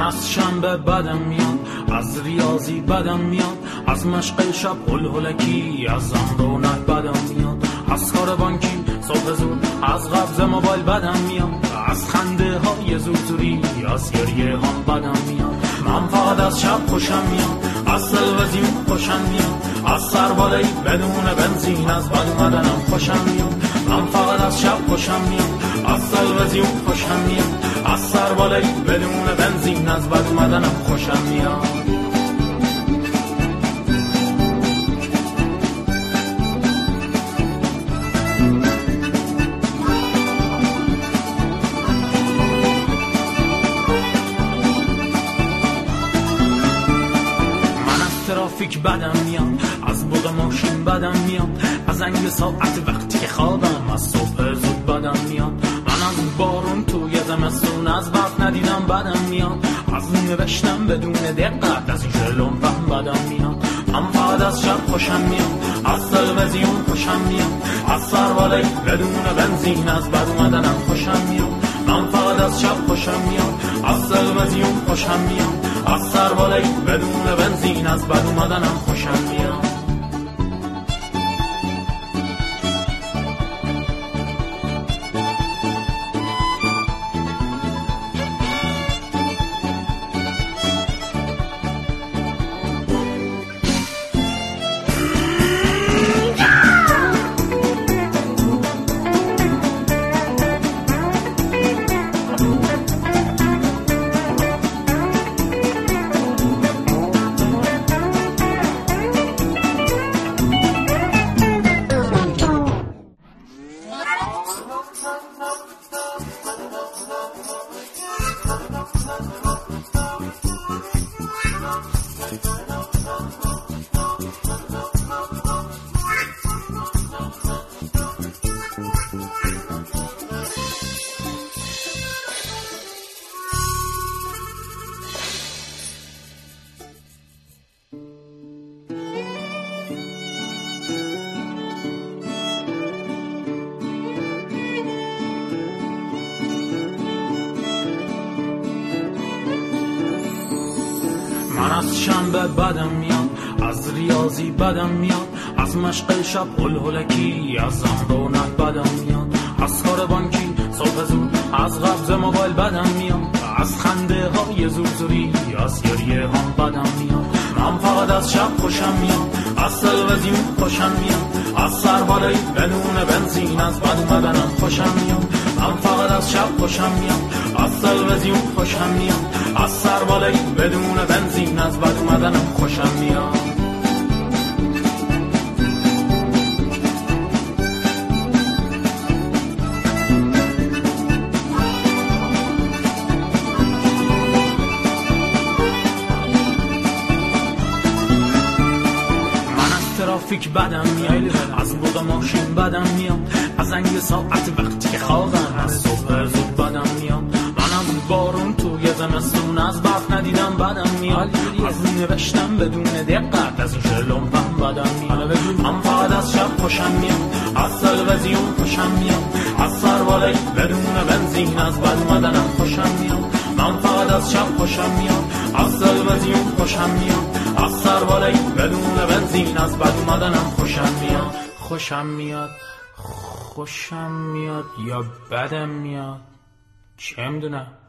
از شنبه بدم میاد، از ریاضی بدم میاد، از مشق شب هلهلکی، از رونق بدم میاد، از کار بانکی صبح زود، از قبض موبایل بدم میاد، از خنده های زورزوری، از گریه هم بدم میاد. من فقط از شب خوشم میاد، از تلویزیون خوشم میاد، از سربالایی بدون بنزین از بد اومدنم خوشم میاد. من فقط از شب خوشم میاد، از تلویزیون خوشم میاد، از سربالایی بدون بنزین از بد اومدنم خوشم میاد. ترافیک بدم میاد، از بوق ماشین بدم میاد، از زنگ ساعت وقتی که خوابم، از صبح زود بدم میاد. من از بارون توی زمستون از برف ندیدم بدم میاد، از نوشتم بدون دقت از این جلوم فهم بدم میاد. من فقط از شب خوشم میاد، از تلویزیون خوشم میاد، از سربالایی بدون بنزین از بد اومدنم خوشم میاد. من فقط از شب خوشم میاد، از تلویزیون خوشم میاد، از سربالایی بدون بنزین از بد اومدنم خوشم میاد. من از شنبه بدم میاد، از ریاضی بدم میاد، از مشق شب هلهلکی، از رونق بدم میاد، از کار بانکی صبح زود، از قبض موبایل بدم میاد، از خنده های زورزوری، از گریه هم بدم میاد. من فقط از شب خوشم میاد، از تلویزیون خوشم میاد، از سربالایی بدون بنزین از بد اومدنم خوشم میاد. من فقط از شب خوشم میاد، از تلویزیون خوشم میاد، از سربالایی بدون بنزین از بد اومدنم خوشم میاد. ترافیک بدم میاد، از بوق ماشین بدم میاد، از زنگ ساعت وقتی که خوابم، از صبح زود بدم میاد. من از بارون توی زمستون از برف ندیدم بدم میاد، از نوشتم بدون دقت از این جلوم فهم بدم میاد. من فقط از شب خوشم میاد، از تلویزیون خوشم میاد، از سربالایی بدون بنزین از بد اومدنم خوشم میاد. من فقط از شب خوشم میاد، از تلویزیون خوشم میاد، از سربالایی بدون بنزین از بد اومدنم خوشم میاد. خوشم میاد، خوشم میاد یا بدم میاد، چه میدونم.